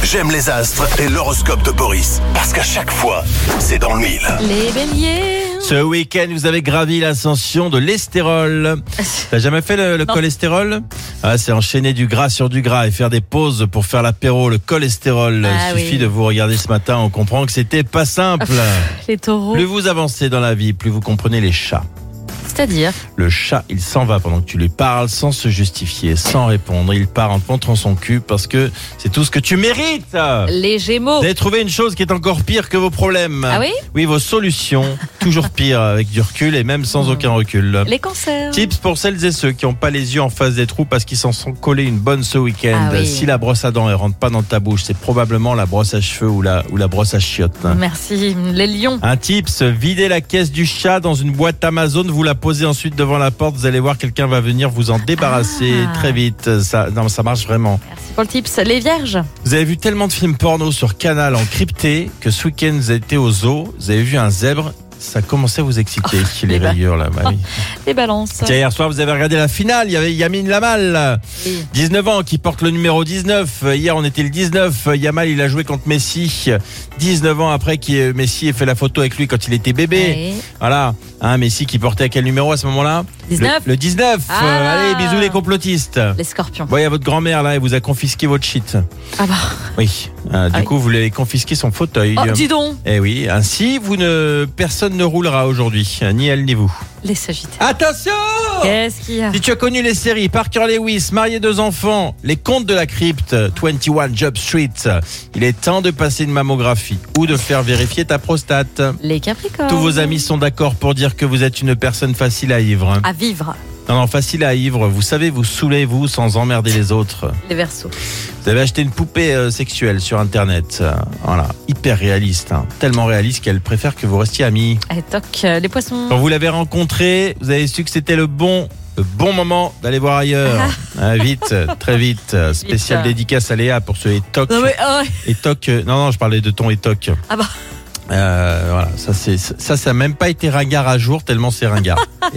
J'aime les astres et l'horoscope de Boris. Parce qu'à chaque fois, c'est dans le mille. Les béliers. Ce week-end, vous avez gravi l'ascension de l'estérol. T'as jamais fait le cholestérol ? C'est enchaîner du gras sur du gras et faire des pauses pour faire l'apéro, le cholestérol. Il suffit de vous regarder ce matin, on comprend que c'était pas simple. Les taureaux. Plus vous avancez dans la vie, plus vous comprenez les chats. C'est-à-dire ? Le chat, il s'en va pendant que tu lui parles sans se justifier, sans répondre. Il part en te montrant son cul parce que c'est tout ce que tu mérites. Les gémeaux. Vous avez trouvé une chose qui est encore pire que vos problèmes. Ah oui ? Oui, vos solutions. Toujours pire avec du recul et même sans aucun recul. Les cancers. Tips pour celles et ceux qui n'ont pas les yeux en face des trous parce qu'ils s'en sont collés une bonne ce week-end. Ah oui. Si la brosse à dents elle rentre pas dans ta bouche, c'est probablement la brosse à cheveux ou la brosse à chiottes. Merci. Les lions. Un tips, videz la caisse du chat dans une boîte Amazon, vous la posez ensuite devant la porte, vous allez voir quelqu'un va venir vous en débarrasser très vite. Ça marche vraiment. Merci pour le tips. Les vierges. Vous avez vu tellement de films porno sur Canal en crypté que ce week-end vous avez été au zoo, vous avez vu un zèbre. Ça commençait à vous exciter, les rayures là. Bah, oui. Les balances. Tiens, hier soir, vous avez regardé la finale. Il y avait Yamine Lamal, 19 ans, qui porte le numéro 19. Hier, on était le 19. Yamal, il a joué contre Messi. 19 ans après que Messi ait fait la photo avec lui quand il était bébé. Oui. Voilà. Messi qui portait à quel numéro à ce moment-là ? 19. Le 19. Allez, bisous les complotistes. Les scorpions. Bon, il y a votre grand-mère là, elle vous a confisqué votre shit. Ah bah. Oui. Du coup, vous lui avez confisqué son fauteuil. Oh, dis donc. Eh oui. Ainsi, personne ne roulera aujourd'hui, ni elle ni vous. Les sagittaires. Attention! Qu'est-ce qu'il y a ? Si tu as connu les séries Parker Lewis, Marié 2 enfants, Les Contes de la Crypte, 21 Jump Street, il est temps de passer une mammographie ou de faire vérifier ta prostate. Les capricornes. Tous vos amis sont d'accord pour dire que vous êtes une personne facile à ivre. À vivre. Non, facile à ivre. Vous savez vous saouler, vous, sans emmerder les autres. Les verseaux. Vous avez acheté une poupée sexuelle sur Internet. Voilà, hyper réaliste. Tellement réaliste qu'elle préfère que vous restiez amis. Et toc, les poissons. Quand vous l'avez rencontré, vous avez su que c'était le bon moment d'aller voir ailleurs. Vite, très vite. Spécial dédicace à Léa pour ce étoc. Non, mais, Étoc, non, je parlais de ton étoc. Ah bah. Voilà, ça n'a même pas été ringard à jour tellement c'est ringard.